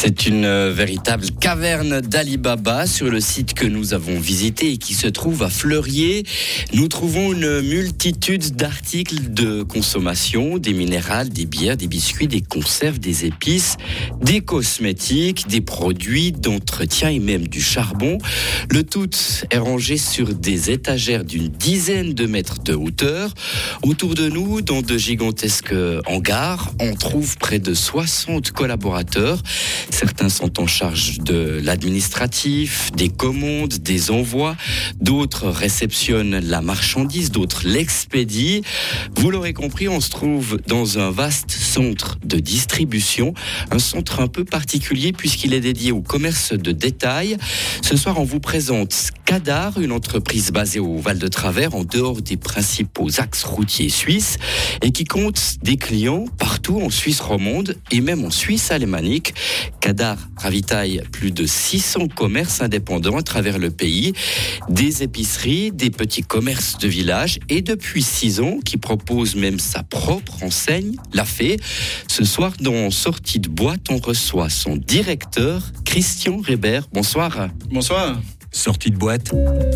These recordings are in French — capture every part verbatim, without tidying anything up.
C'est une euh, véritable caverne d'Ali Baba sur le site que nous avons visité et qui se trouve à Fleurier. Nous trouvons une multitude d'articles de consommation, des minérales, des bières, des biscuits, des conserves, des épices, des cosmétiques, des produits d'entretien et même du charbon. Le tout est rangé sur des étagères d'une dizaine de mètres de hauteur. Autour de nous, dans de gigantesques hangars, on trouve près de soixante collaborateurs. Certains sont en charge de l'administratif, des commandes, des envois. D'autres réceptionnent la marchandise, d'autres l'expédient. Vous l'aurez compris, on se trouve dans un vaste centre de distribution. Un centre un peu particulier puisqu'il est dédié au commerce de détail. Ce soir, on vous présente Kadar, une entreprise basée au Val-de-Travers, en dehors des principaux axes routiers suisses, et qui compte des clients partout en Suisse romande et même en Suisse alémanique. Kadar ravitaille plus de six cents commerces indépendants à travers le pays, des épiceries, des petits commerces de village, et depuis six ans, qui propose même sa propre enseigne, La Fée. Ce soir, dans Sortie de boîte, on reçoit son directeur, Christian Reber. Bonsoir. Bonsoir. Sortie de boîte,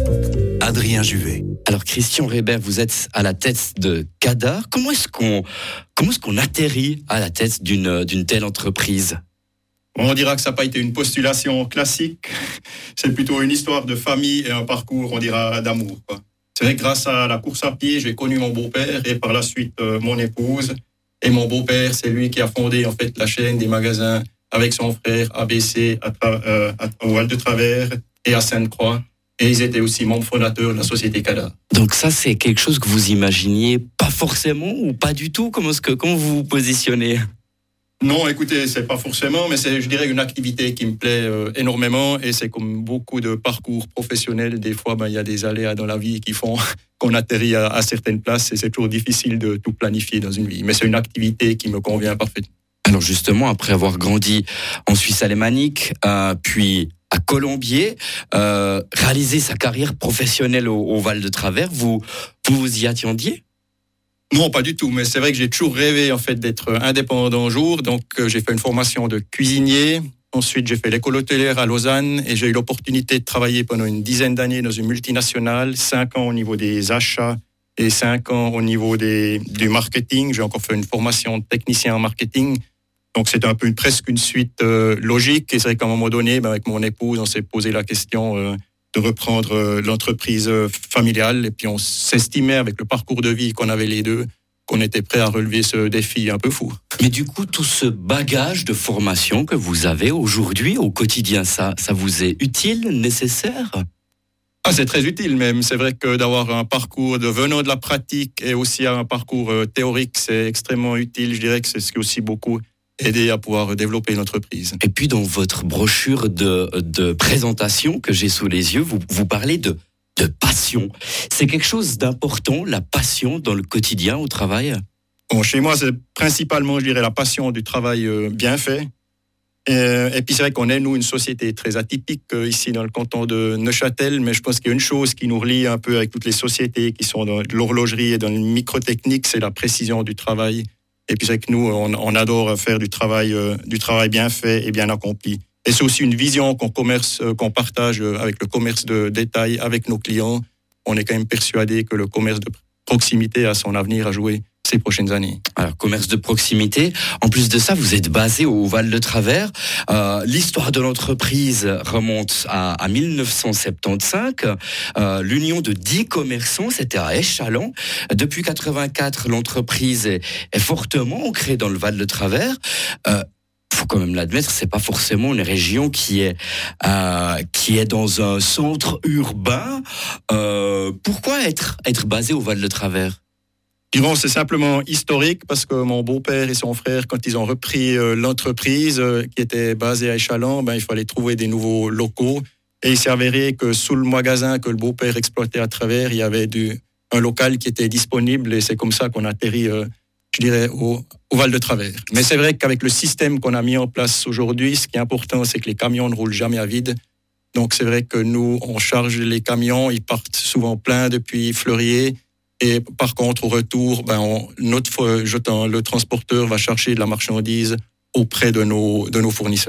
Adrien Juvet. Alors Christian Reber, vous êtes à la tête de Kadar. Comment est-ce qu'on, comment est-ce qu'on atterrit à la tête d'une, d'une telle entreprise ? On dira que ça n'a pas été une postulation classique. C'est plutôt une histoire de famille et un parcours, on dira, d'amour, quoi. C'est vrai que grâce à la course à pied, j'ai connu mon beau-père et par la suite euh, mon épouse. Et mon beau-père, c'est lui qui a fondé en fait la chaîne des magasins avec son frère A B C à tra- euh, à, au Val-de-Travers et à Sainte-Croix. Et ils étaient aussi membres fondateurs de la société Kadar. Donc ça, c'est quelque chose que vous imaginiez pas forcément ou pas du tout ? Comment est-ce que, comment vous vous positionnez ? Non, écoutez, c'est pas forcément, mais c'est, je dirais, une activité qui me plaît euh, énormément. Et c'est comme beaucoup de parcours professionnels. Des fois, ben, il y a des aléas dans la vie qui font qu'on atterrit à, à certaines places. Et c'est toujours difficile de tout planifier dans une vie. Mais c'est une activité qui me convient parfaitement. Alors justement, après avoir grandi en Suisse alémanique, euh, puis à Colombier, euh, réaliser sa carrière professionnelle au, au Val-de-Travers, vous, vous vous y attendiez ? Non, pas du tout, mais c'est vrai que j'ai toujours rêvé en fait d'être indépendant un jour. Donc euh, j'ai fait une formation de cuisinier. Ensuite, j'ai fait l'école hôtelière à Lausanne et j'ai eu l'opportunité de travailler pendant une dizaine d'années dans une multinationale, cinq ans au niveau des achats et cinq ans au niveau des, du marketing. J'ai encore fait une formation de technicien en marketing. Donc c'était un peu une, presque une suite euh, logique. Et c'est vrai qu'à un moment donné, ben, avec mon épouse, on s'est posé la question euh, de reprendre euh, l'entreprise euh, familiale. Et puis on s'estimait avec le parcours de vie qu'on avait les deux, qu'on était prêt à relever ce défi un peu fou. Mais du coup, tout ce bagage de formation que vous avez aujourd'hui au quotidien, ça, ça vous est utile, nécessaire ? Ah, c'est très utile même. C'est vrai que d'avoir un parcours de venant de la pratique et aussi un parcours euh, théorique, c'est extrêmement utile. Je dirais que c'est ce qui aussi beaucoup aidé à pouvoir développer une entreprise. Et puis dans votre brochure de, de présentation que j'ai sous les yeux, vous, vous parlez de, de passion. C'est quelque chose d'important, la passion dans le quotidien, au travail ? Bon, chez moi, c'est principalement, je dirais, la passion du travail euh, bien fait. Et, et puis c'est vrai qu'on est, nous, une société très atypique euh, ici dans le canton de Neuchâtel, mais je pense qu'il y a une chose qui nous relie un peu avec toutes les sociétés qui sont dans l'horlogerie et dans le microtechnique, c'est la précision du travail. Et puis c'est que nous, on, on adore faire du travail, euh, du travail bien fait et bien accompli. Et c'est aussi une vision qu'on commerce, euh, qu'on partage avec le commerce de détail, avec nos clients. On est quand même persuadé que le commerce de proximité a son avenir à jouer ces prochaines années. Alors, commerce de proximité. En plus de ça, vous êtes basé au Val-de-Travers. Euh, l'histoire de l'entreprise remonte à, à dix-neuf cent soixante-quinze. Euh, l'union de dix commerçants, c'était à Échallens. Depuis quatre-vingt-quatre, l'entreprise est, est fortement ancrée dans le Val-de-Travers. Euh, faut quand même l'admettre, c'est pas forcément une région qui est euh, qui est dans un centre urbain. Euh, pourquoi être être basé au Val-de-Travers ? Bon, c'est simplement historique parce que mon beau-père et son frère, quand ils ont repris euh, l'entreprise euh, qui était basée à Échallens, ben, il fallait trouver des nouveaux locaux. Et il s'est avéré que sous le magasin que le beau-père exploitait à travers, il y avait du, un local qui était disponible et c'est comme ça qu'on a atterri, euh, je dirais, au, au Val-de-Travers. Mais c'est vrai qu'avec le système qu'on a mis en place aujourd'hui, ce qui est important, c'est que les camions ne roulent jamais à vide. Donc c'est vrai que nous, on charge les camions, ils partent souvent pleins depuis Fleurier. Et par contre, au retour, ben on, notre jetant, le transporteur va chercher de la marchandise auprès de nos, de nos fournisseurs.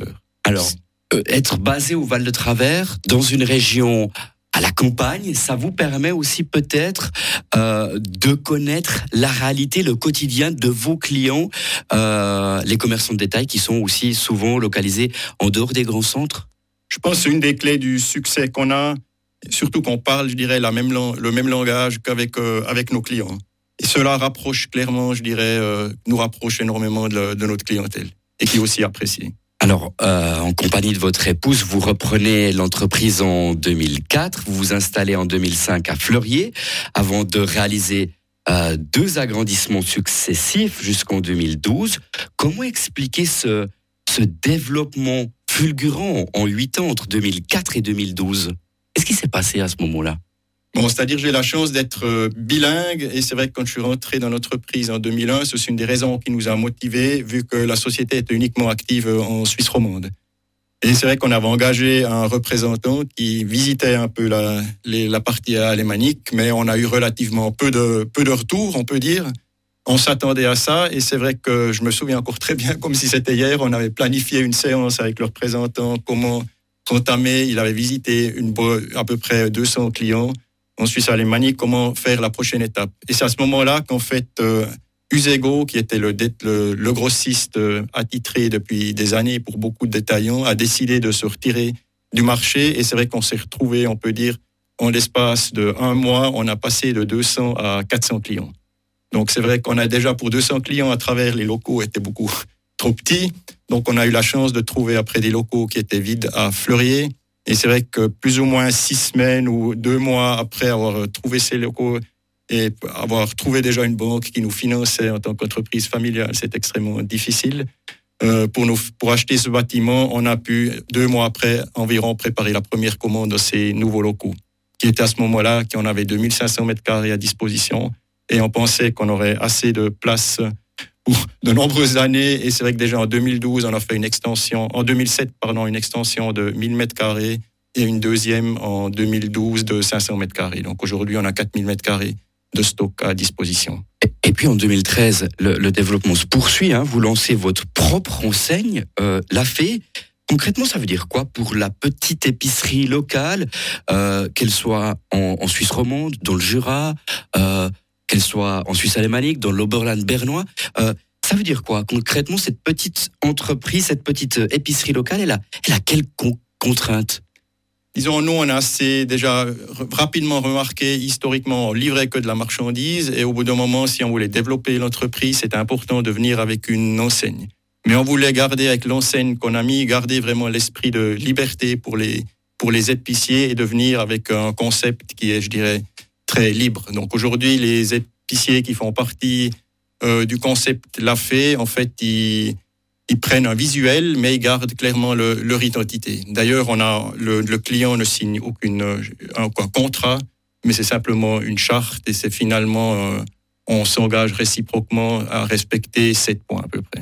Alors, euh, être basé au Val-de-Travers, dans une région à la campagne, ça vous permet aussi peut-être euh, de connaître la réalité, le quotidien de vos clients, euh, les commerçants de détail qui sont aussi souvent localisés en dehors des grands centres. Je pense que c'est une des clés du succès qu'on a, surtout qu'on parle, je dirais, la même, le même langage qu'avec euh, avec nos clients. Et cela rapproche clairement, je dirais, euh, nous rapproche énormément de, de notre clientèle et qui est aussi appréciée. Alors, euh, en compagnie de votre épouse, vous reprenez l'entreprise en deux mille quatre, vous vous installez en deux mille cinq à Fleurier, avant de réaliser euh, deux agrandissements successifs jusqu'en deux mille douze. Comment expliquer ce, ce développement fulgurant en huit ans entre deux mille quatre et deux mille douze? Qu'est-ce qui s'est passé à ce moment-là? Bon, c'est-à-dire j'ai la chance d'être bilingue et c'est vrai que quand je suis rentré dans l'entreprise en deux mille un, c'est une des raisons qui nous a motivés vu que la société était uniquement active en Suisse romande. Et c'est vrai qu'on avait engagé un représentant qui visitait un peu la, les, la partie alémanique, mais on a eu relativement peu de, peu de retours, on peut dire. On s'attendait à ça et c'est vrai que je me souviens encore très bien, comme si c'était hier, on avait planifié une séance avec le représentant, comment entamer, il avait visité une, à peu près deux cents clients en Suisse alémanique, comment faire la prochaine étape. Et c'est à ce moment-là qu'en fait, euh, Usego, qui était le, le, le grossiste euh, attitré depuis des années pour beaucoup de détaillants, a décidé de se retirer du marché. Et c'est vrai qu'on s'est retrouvé, on peut dire, en l'espace de un mois, on a passé de deux cents à quatre cents clients. Donc c'est vrai qu'on a déjà pour deux cents clients à travers les locaux étaient beaucoup trop petits. Donc on a eu la chance de trouver après des locaux qui étaient vides à Fleurier. Et c'est vrai que plus ou moins six semaines ou deux mois après avoir trouvé ces locaux et avoir trouvé déjà une banque qui nous finançait en tant qu'entreprise familiale, c'est extrêmement difficile. Euh, pour, nous, pour acheter ce bâtiment, on a pu, deux mois après, environ préparer la première commande de ces nouveaux locaux, qui étaient à ce moment-là, qu'on avait deux mille cinq cents mètres carrés à disposition. Et on pensait qu'on aurait assez de place pour de nombreuses années. Et c'est vrai que déjà en deux mille douze, on a fait une extension, en deux mille sept, pardon, une extension de mille mètres carrés et une deuxième en deux mille douze de cinq cents mètres carrés. Donc aujourd'hui, on a quatre mille mètres carrés de stock à disposition. Et puis en deux mille treize, le, le développement se poursuit. Hein, vous lancez votre propre enseigne, euh, La Fée. Concrètement, ça veut dire quoi pour la petite épicerie locale, euh, qu'elle soit en, en Suisse romande, dans le Jura, euh, qu'elle soit en Suisse alémanique, dans l'Oberland bernois, euh, ça veut dire quoi concrètement cette petite entreprise, cette petite épicerie locale, elle a, elle a quelles con- contraintes? Disons, nous, on a assez déjà rapidement remarqué, historiquement, on livrait que de la marchandise et au bout d'un moment, si on voulait développer l'entreprise, c'était important de venir avec une enseigne. Mais on voulait garder avec l'enseigne qu'on a mis, garder vraiment l'esprit de liberté pour les, pour les épiciers et de venir avec un concept qui est, je dirais, très libre. Donc aujourd'hui, les épiciers qui font partie euh, du concept La Fée, en fait, ils, ils prennent un visuel, mais ils gardent clairement le, leur identité. D'ailleurs, on a le, le client ne signe aucune un, un contrat, mais c'est simplement une charte et c'est finalement euh, on s'engage réciproquement à respecter sept points à peu près.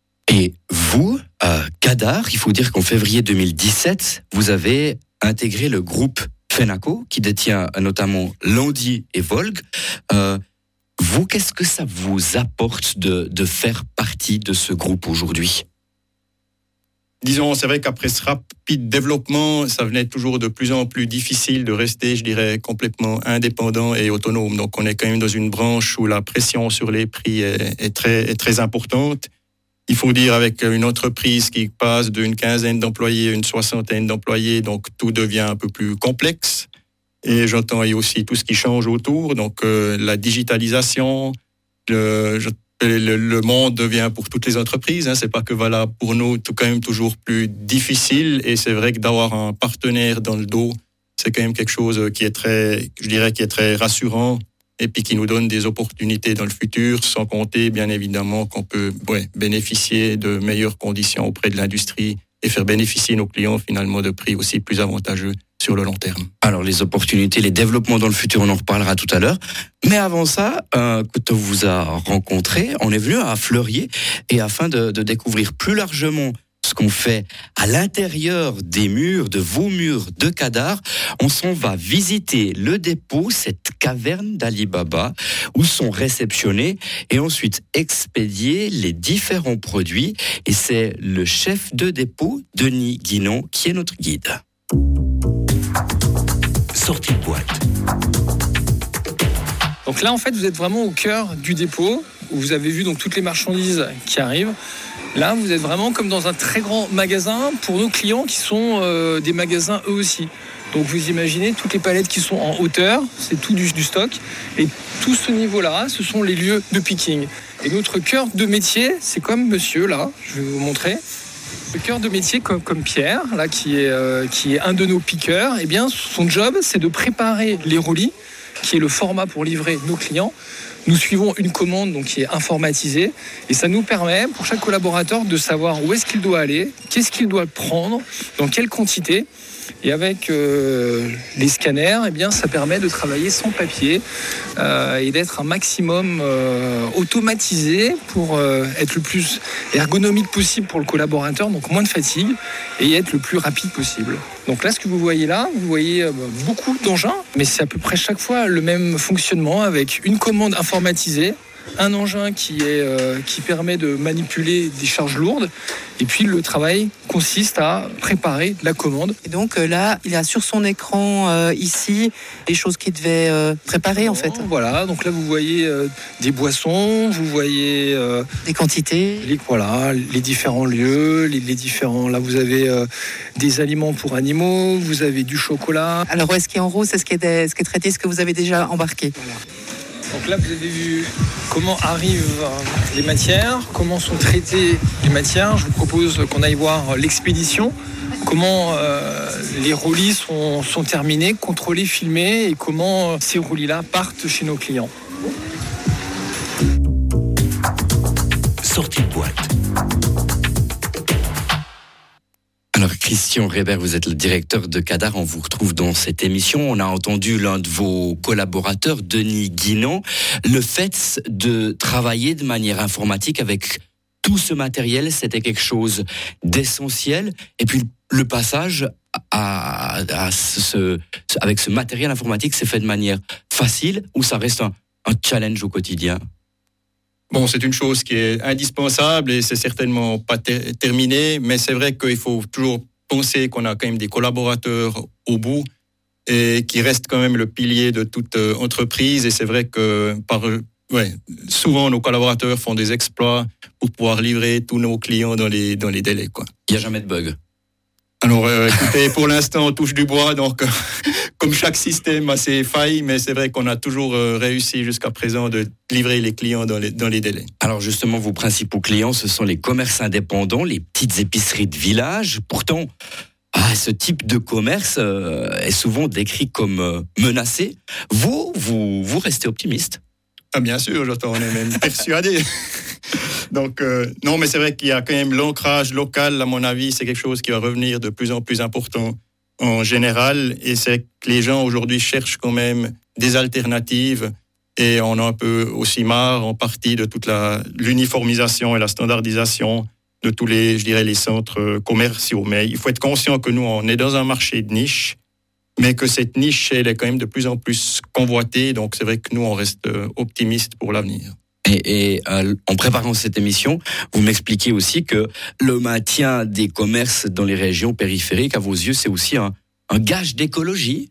Et vous, à Cadar, il faut dire qu'en février deux mille dix-sept, vous avez intégré le groupe Fenaco, qui détient notamment Landy et Volg. Euh, vous, qu'est-ce que ça vous apporte de, de faire partie de ce groupe aujourd'hui? Disons, c'est vrai qu'après ce rapide développement, ça venait toujours de plus en plus difficile de rester, je dirais, complètement indépendant et autonome. Donc, on est quand même dans une branche où la pression sur les prix est, est, très, est très importante. Il faut dire avec une entreprise qui passe d'une quinzaine d'employés à une soixantaine d'employés, donc tout devient un peu plus complexe. Et j'entends aussi tout ce qui change autour, donc euh, la digitalisation, le, le, le monde devient pour toutes les entreprises, hein, c'est pas que valable pour nous, tout quand même toujours plus difficile. Et c'est vrai que d'avoir un partenaire dans le dos, c'est quand même quelque chose qui est très, je dirais, qui est très rassurant. Et puis qui nous donne des opportunités dans le futur, sans compter bien évidemment qu'on peut ouais, bénéficier de meilleures conditions auprès de l'industrie et faire bénéficier nos clients finalement de prix aussi plus avantageux sur le long terme. Alors les opportunités, les développements dans le futur, on en reparlera tout à l'heure. Mais avant ça, euh, quand on vous a rencontré, on est venu à Fleurier et afin de, de découvrir plus largement ce qu'on fait à l'intérieur des murs, de vos murs de Cadar, on s'en va visiter le dépôt, cette caverne d'Ali Baba où sont réceptionnés et ensuite expédiés les différents produits. Et c'est le chef de dépôt, Denis Guinon, qui est notre guide. Sortie de boîte. Donc là, en fait, vous êtes vraiment au cœur du dépôt, où vous avez vu donc toutes les marchandises qui arrivent. Là, vous êtes vraiment comme dans un très grand magasin pour nos clients qui sont euh, des magasins eux aussi. Donc vous imaginez toutes les palettes qui sont en hauteur, c'est tout du, du stock. Et tout ce niveau-là, ce sont les lieux de picking. Et notre cœur de métier, c'est comme monsieur là, je vais vous montrer. Le cœur de métier, comme, comme Pierre, là, qui est, euh, qui est un de nos piqueurs, eh bien, son job, c'est de préparer les roulis, qui est le format pour livrer nos clients. Nous suivons une commande donc, qui est informatisée et ça nous permet pour chaque collaborateur de savoir où est-ce qu'il doit aller, qu'est-ce qu'il doit prendre, dans quelle quantité. Et avec euh, les scanners, eh bien, ça permet de travailler sans papier euh, et d'être un maximum euh, automatisé pour euh, être le plus ergonomique possible pour le collaborateur, donc moins de fatigue et être le plus rapide possible. Donc là, ce que vous voyez là, vous voyez euh, beaucoup d'engins, mais c'est à peu près chaque fois le même fonctionnement avec une commande informatisée, un engin qui, est, euh, qui permet de manipuler des charges lourdes et puis le travail consiste à préparer la commande. Et donc euh, là, il a sur son écran euh, ici les choses qu'il devait euh, préparer en fait. Voilà, donc là vous voyez euh, des boissons, vous voyez euh, des quantités. Les, voilà, les différents lieux, les, les différents. Là vous avez euh, des aliments pour animaux, vous avez du chocolat. Alors où est-ce qui est en rouge, c'est ce qui est, des, ce qui est traité, ce que vous avez déjà embarqué. Voilà. Donc là, vous avez vu comment arrivent les matières, comment sont traitées les matières. Je vous propose qu'on aille voir l'expédition, comment euh, les roulis sont, sont terminés, contrôlés, filmés et comment ces roulis-là partent chez nos clients. Sortie de boîte. Alors Christian Reber, vous êtes le directeur de Cadar, on vous retrouve dans cette émission. On a entendu l'un de vos collaborateurs, Denis Guinon, le fait de travailler de manière informatique avec tout ce matériel, c'était quelque chose d'essentiel. Et puis le passage à, à ce, avec ce matériel informatique, c'est fait de manière facile ou ça reste un, un challenge au quotidien ? Bon, c'est une chose qui est indispensable et c'est certainement pas ter- terminé, mais c'est vrai qu'il faut toujours penser qu'on a quand même des collaborateurs au bout et qui restent quand même le pilier de toute euh, entreprise. Et c'est vrai que par, ouais, souvent nos collaborateurs font des exploits pour pouvoir livrer tous nos clients dans les, dans les délais, quoi. Il n'y a jamais de bug. Alors, euh, écoutez, pour l'instant, on touche du bois, donc euh, comme chaque système a ses failles, mais c'est vrai qu'on a toujours euh, réussi jusqu'à présent de livrer les clients dans les, dans les délais. Alors justement, vos principaux clients, ce sont les commerces indépendants, les petites épiceries de village. Pourtant, ah, ce type de commerce euh, est souvent décrit comme euh, menacé. Vous, vous, vous restez optimiste ? Ah, bien sûr, j'entends, on est même persuadé. Donc, euh, non, mais c'est vrai qu'il y a quand même l'ancrage local, à mon avis, c'est quelque chose qui va revenir de plus en plus important en général. Et c'est que les gens aujourd'hui cherchent quand même des alternatives. Et on a un peu aussi marre, en partie, de toute la, l'uniformisation et la standardisation de tous les, je dirais, les centres commerciaux. Mais il faut être conscient que nous, on est dans un marché de niche, mais que cette niche, elle est quand même de plus en plus convoitée. Donc, c'est vrai que nous, on reste optimistes pour l'avenir. Et, et euh, en préparant cette émission, vous m'expliquez aussi que le maintien des commerces dans les régions périphériques, à vos yeux, c'est aussi un, un gage d'écologie.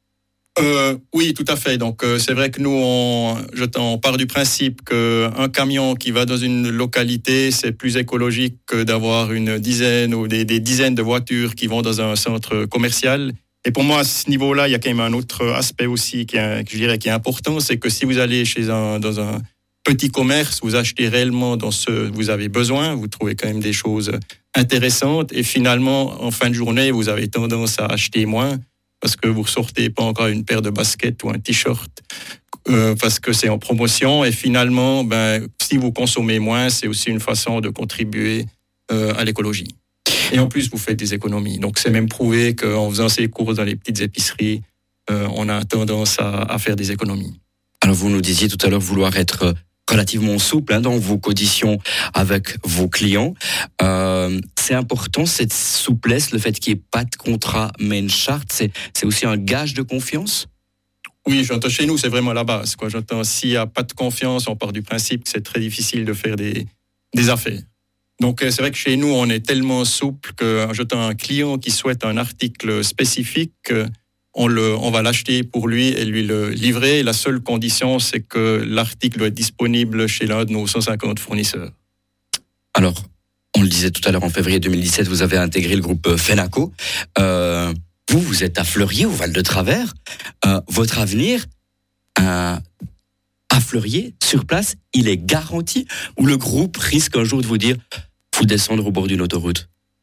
Euh, oui, tout à fait. Donc, euh, c'est vrai que nous, on, je, on part du principe qu'un camion qui va dans une localité, c'est plus écologique que d'avoir une dizaine ou des, des dizaines de voitures qui vont dans un centre commercial. Et pour moi, à ce niveau-là, il y a quand même un autre aspect aussi qui est, que je dirais, qui est important, c'est que si vous allez chez un, dans un petit commerce, vous achetez réellement dans ce que vous avez besoin, vous trouvez quand même des choses intéressantes et finalement, en fin de journée, vous avez tendance à acheter moins parce que vous ne ressortez pas encore une paire de baskets ou un t-shirt euh, parce que c'est en promotion et finalement, ben, si vous consommez moins, c'est aussi une façon de contribuer euh, à l'écologie. Et en plus, vous faites des économies. Donc, c'est même prouvé qu'en faisant ces courses dans les petites épiceries, euh, on a tendance à, à faire des économies. Alors, vous nous disiez tout à l'heure vouloir être relativement souple hein, dans vos conditions avec vos clients. Euh, c'est important, cette souplesse, le fait qu'il n'y ait pas de contrat, mais une charte, c'est, c'est aussi un gage de confiance ? Oui, j'entends chez nous, c'est vraiment la base, quoi. J'entends, s'il n'y a pas de confiance, on part du principe que c'est très difficile de faire des, des affaires. Donc, c'est vrai que chez nous, on est tellement souple que j'entends un client qui souhaite un article spécifique, on, le, on va l'acheter pour lui et lui le livrer. La seule condition, c'est que l'article doit être disponible chez l'un de nos cent cinquante fournisseurs. Alors, on le disait tout à l'heure, en février deux mille dix-sept, vous avez intégré le groupe Fenaco. Euh, vous, vous êtes à Fleurier, au Val-de-Travers. Euh, votre avenir euh, à Fleurier, sur place, il est garanti, ou le groupe risque un jour de vous dire « faut descendre au bord d'une autoroute ».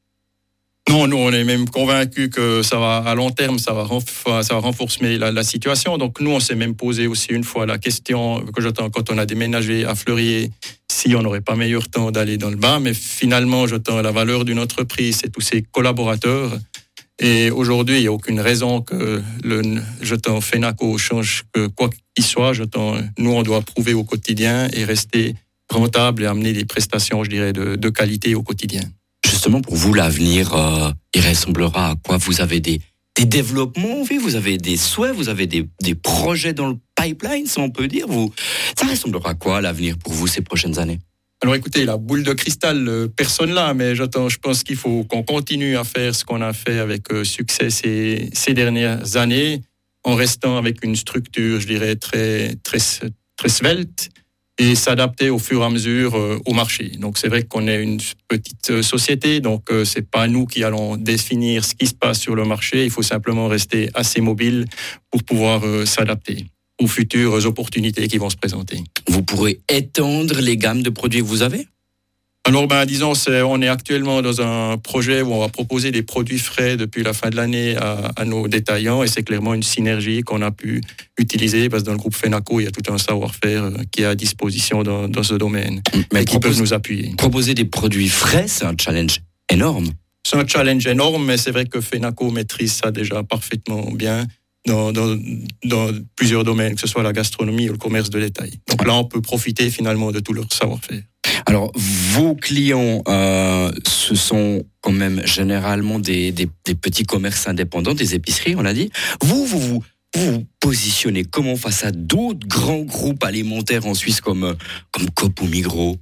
Non, nous, on est même convaincus que ça va, à long terme, ça va, renf- ça va renforcer la, la situation. Donc, nous, on s'est même posé aussi une fois la question que j'entends quand on a déménagé à Fleurier, si on n'aurait pas meilleur temps d'aller dans le bas. Mais finalement, j'entends la valeur d'une entreprise, c'est tous ses collaborateurs. Et aujourd'hui, il n'y a aucune raison que le, j'entends Fenaco change que quoi qu'il soit. J'entends, nous, on doit prouver au quotidien et rester rentable et amener des prestations, je dirais, de, de qualité au quotidien. Justement, pour vous, l'avenir, euh, il ressemblera à quoi? Vous avez des, des développements, oui, vous avez des souhaits, vous avez des, des projets dans le pipeline, si on peut dire. Vous, ça ressemblera à quoi, l'avenir, pour vous, ces prochaines années? Alors écoutez, la boule de cristal, euh, personne là, mais j'attends, je pense qu'il faut qu'on continue à faire ce qu'on a fait avec euh, succès ces, ces dernières années, en restant avec une structure, je dirais, très, très, très svelte, et s'adapter au fur et à mesure euh, au marché. Donc c'est vrai qu'on est une petite euh, société, donc euh, c'est pas nous qui allons définir ce qui se passe sur le marché, il faut simplement rester assez mobile pour pouvoir euh, s'adapter aux futures opportunités qui vont se présenter. Vous pourrez étendre les gammes de produits que vous avez? Alors, ben, disons, c'est, on est actuellement dans un projet où on va proposer des produits frais depuis la fin de l'année à, à nos détaillants, et c'est clairement une synergie qu'on a pu utiliser, parce que dans le groupe Fenaco, il y a tout un savoir-faire qui est à disposition dans, dans ce domaine, mais et qui peuvent nous appuyer. Proposer des produits frais, c'est un challenge énorme. C'est un challenge énorme, mais c'est vrai que Fenaco maîtrise ça déjà parfaitement bien dans, dans, dans plusieurs domaines, que ce soit la gastronomie ou le commerce de détail. Donc là, on peut profiter finalement de tout leur savoir-faire. Alors, vos clients, euh, ce sont quand même généralement des, des, des petits commerces indépendants, des épiceries, on l'a dit. Vous, vous vous, vous vous positionnez comment face à d'autres grands groupes alimentaires en Suisse comme, comme Coop ou Migros?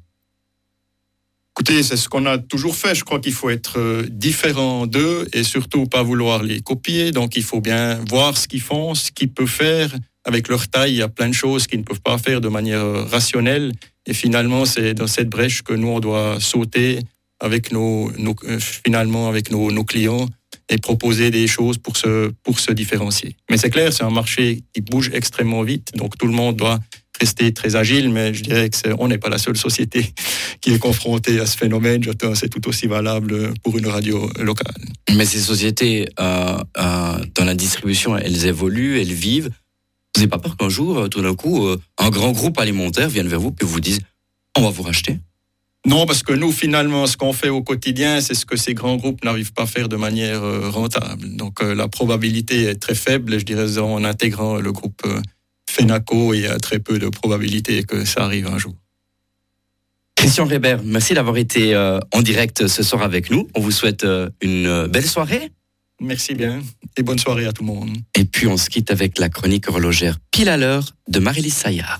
Écoutez, c'est ce qu'on a toujours fait. Je crois qu'il faut être différent d'eux et surtout pas vouloir les copier. Donc, il faut bien voir ce qu'ils font, ce qu'ils peuvent faire. Avec leur taille, il y a plein de choses qu'ils ne peuvent pas faire de manière rationnelle. Et finalement, c'est dans cette brèche que nous, on doit sauter avec nos, nos, finalement, avec nos, nos clients et proposer des choses pour se, pour se différencier. Mais c'est clair, c'est un marché qui bouge extrêmement vite. Donc, tout le monde doit rester très agile, mais je dirais que c'est, on n'est pas la seule société qui est confrontée à ce phénomène. J'attends, c'est tout aussi valable pour une radio locale. Mais ces sociétés, euh, euh, dans la distribution, elles évoluent, elles vivent. Vous n'avez pas peur qu'un jour, tout d'un coup, euh, un grand groupe alimentaire vienne vers vous et vous dise « on va vous racheter ». Non, parce que nous, finalement, ce qu'on fait au quotidien, c'est ce que ces grands groupes n'arrivent pas à faire de manière euh, rentable. Donc, euh, la probabilité est très faible, je dirais, en intégrant le groupe euh, Fenaco, il y a très peu de probabilité que ça arrive un jour. Christian Reber, merci d'avoir été euh, en direct ce soir avec nous. On vous souhaite euh, une belle soirée. Merci bien et bonne soirée à tout le monde. Et puis on se quitte avec la chronique horlogère Pile à l'heure de Marie-Lise Saillard.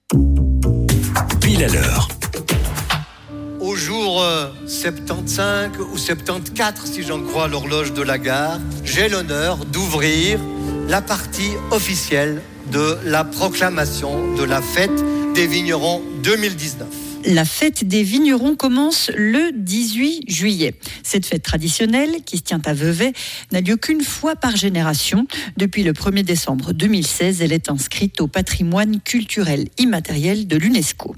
Pile à l'heure. Au jour euh, soixante-quinze ou soixante-quatorze, si j'en crois l'horloge de la gare, j'ai l'honneur d'ouvrir la partie officielle de la proclamation de la fête des vignerons deux mille dix-neuf. La fête des vignerons commence le dix-huit juillet. Cette fête traditionnelle, qui se tient à Vevey, n'a lieu qu'une fois par génération. Depuis le premier décembre deux mille seize, elle est inscrite au patrimoine culturel immatériel de l'UNESCO.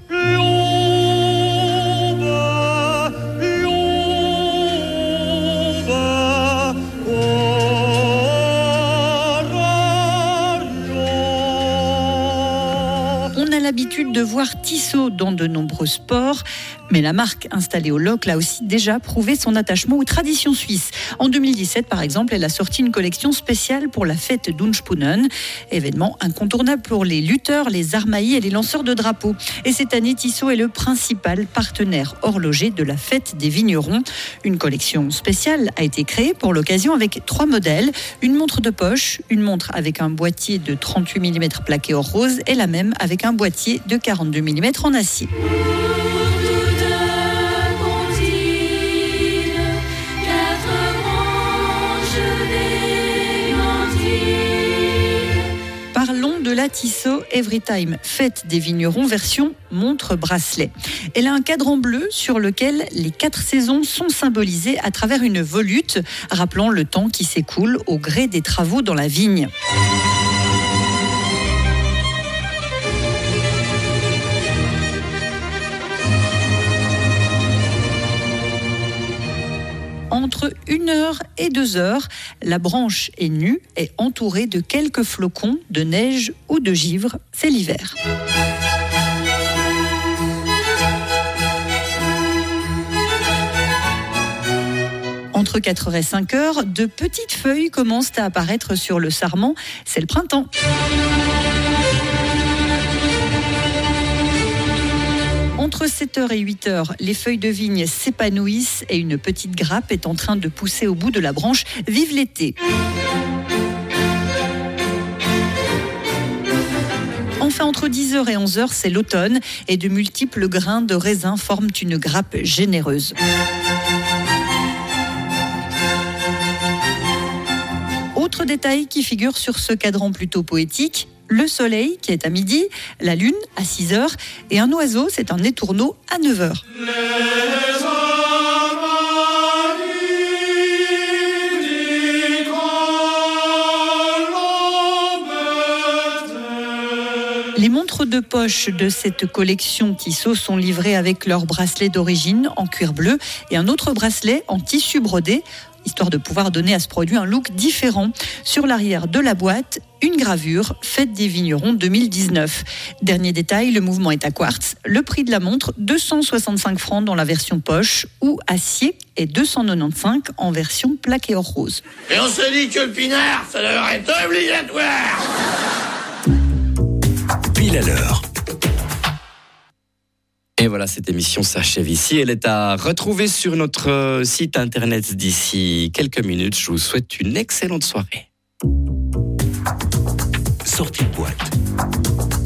On On a l'habitude de voir Tissot dans de nombreux sports, mais la marque installée au Locle a aussi déjà prouvé son attachement aux traditions suisses. En deux mille dix-sept, par exemple, elle a sorti une collection spéciale pour la fête d'Unspunnen, événement incontournable pour les lutteurs, les armaillis et les lanceurs de drapeaux. Et cette année, Tissot est le principal partenaire horloger de la fête des vignerons. Une collection spéciale a été créée pour l'occasion avec trois modèles, une montre de poche, une montre avec un boîtier de trente-huit millimètres plaqué or rose et la même avec un boîtier de quarante-deux millimètres en acier. Parlons de la Tissot Everytime Fête des Vignerons version montre-bracelet. Elle a un cadran bleu sur lequel les quatre saisons sont symbolisées à travers une volute, rappelant le temps qui s'écoule au gré des travaux dans la vigne. Entre une heure et deux heures, la branche est nue et entourée de quelques flocons de neige ou de givre. C'est l'hiver. Entre quatre heures et cinq heures, de petites feuilles commencent à apparaître sur le sarment. C'est le printemps. Entre sept heures et huit heures, les feuilles de vigne s'épanouissent et une petite grappe est en train de pousser au bout de la branche. Vive l'été! Enfin, entre dix heures et onze heures, c'est l'automne et de multiples grains de raisin forment une grappe généreuse. Autre détail qui figure sur ce cadran plutôt poétique, le soleil qui est à midi, la lune à six heures et un oiseau, c'est un étourneau à neuf heures. Les montres de poche de cette collection Tissot sont livrées avec leur bracelet d'origine en cuir bleu et un autre bracelet en tissu brodé, histoire de pouvoir donner à ce produit un look différent. Sur l'arrière de la boîte, une gravure Fête des Vignerons deux mille dix-neuf. Dernier détail, le mouvement est à quartz. Le prix de la montre, deux cent soixante-cinq francs dans la version poche ou acier et deux cent quatre-vingt-quinze en version plaqué or rose. Et on se dit que le pinard, ça devrait être obligatoire. Pile à l'heure. Et voilà, cette émission s'achève ici. Elle est à retrouver sur notre site internet d'ici quelques minutes. Je vous souhaite une excellente soirée. Sortie de boîte.